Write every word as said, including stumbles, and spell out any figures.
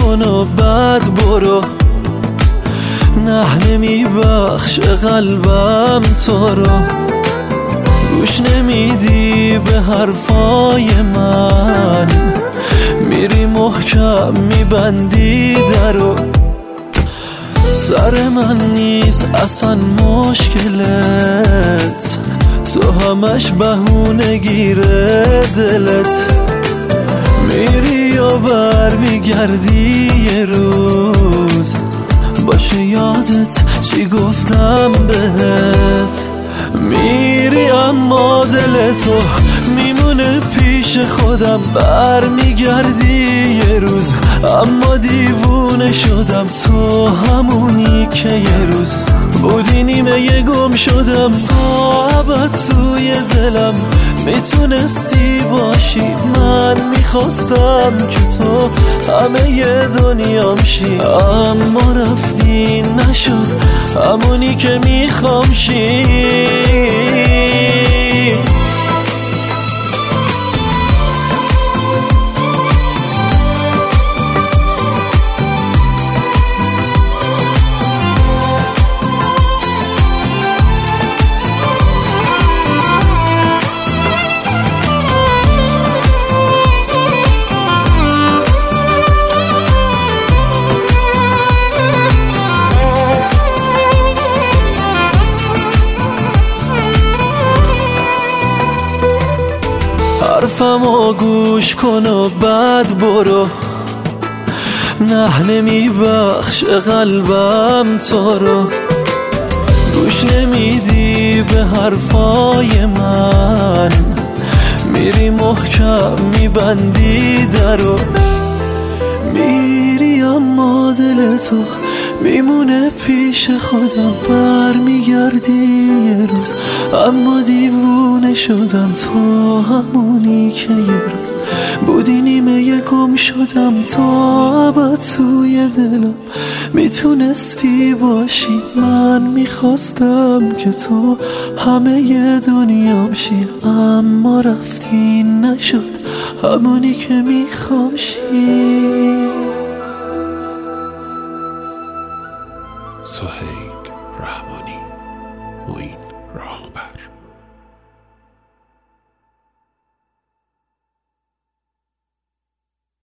کن و بعد برو، نه نمیبخش قلبم تو رو. گوش نمیدی به حرفای من، میری محکم میبندی درو. سر من نیست اصلا مشکلت، تو همش بهونه گیره دلت. میری یا بر میگردی یه روز، باشه یادت چی گفتم بهت. میری اما دل تو میمونه پیش خودم، بر میگردی یه روز اما دیوونه شدم. تو همونی که یه روز بودی نیمه یه گم شدم. تا ابد توی دلم میتونستی باشی، من میخواستم که تو همه ی دنیام شی، اما رفتی نشد همونی که میخوام شی. حرفمو گوش کن و بعد برو، نه نمیبخش قلبم تو رو. گوش نمیدی به حرفای من، میری محکم میبندی درو. میری اما دل تو میمونه پیش خودم، بر میگردی یه روز اما دیوونه شدم. تو همونی که یه روز بودی نیمه یه گم شدم. تا ابد توی دلم میتونستی باشی، من میخواستم که تو همه ی دنیام شی، اما رفتی نشد همونی که میخوام شی. سهیل رحمانی، معین راهبر.